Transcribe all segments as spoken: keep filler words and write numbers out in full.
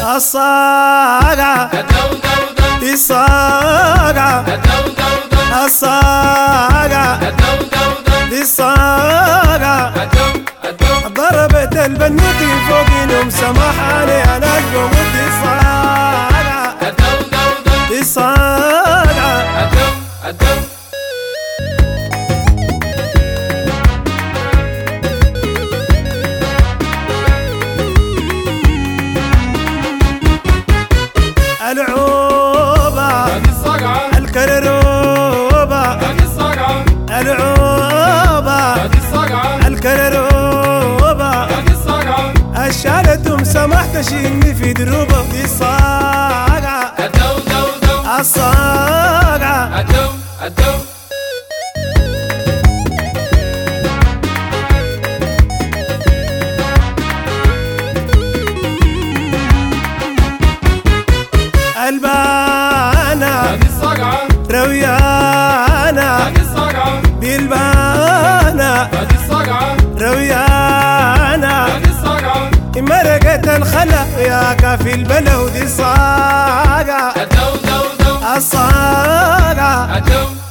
الصاقعة دي الصاقعة الصاقعة دي الصاقعة ضربت البنوتي فوق نوم سمحاني انا اقوم دي الصاقعة دي الصاقعة العوبة الكرروبة العوبة الكرروبة الشالة سمحت شيلني في دروبة دي الصاقعة الصاقعة البانا رويانا دي البانا رويانا مرقت الخلا يا كافي البلا ودي الصاقعة الصاقعة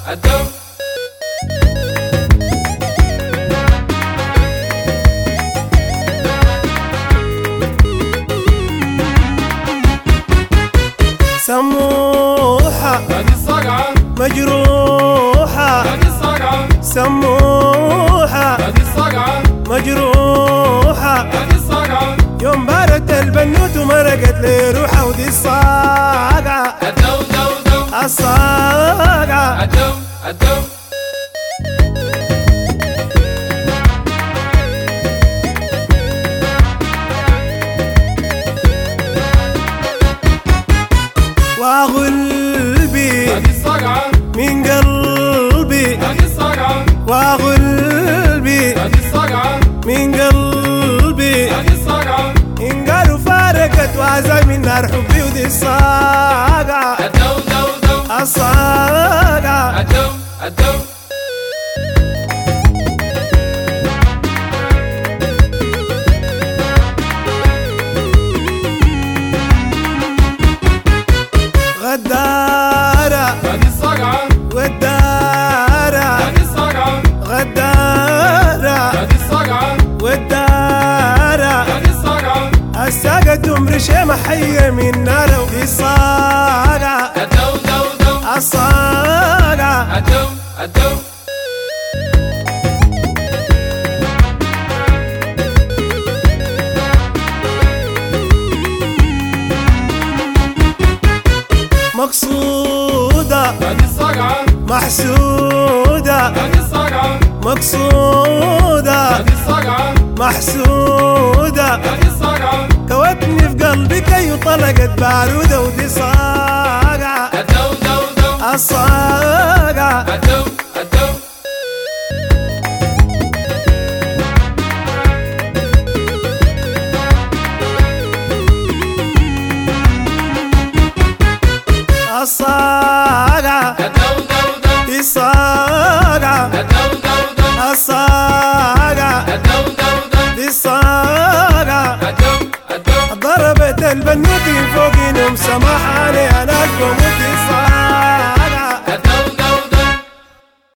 سموحة مجروحة سموحة مجروحة يوم بارت البنوت ومرقت لي روحها ودي الصاقعة الصاقعة وغلبي من قلبي وغلبي من قلبي إن قالوا فارقت وعزا من نار حبي ودي الصاقعة الصاقعة غدارة والدارة غدارة والدارة الساقة تمر شيمة حية من نار ودي الصاقعة الصاقعة مقصودة محسودة مقصودة محسودة كوتني في قلبي كي طلقت بارودة ودي صاقعة الصاقعة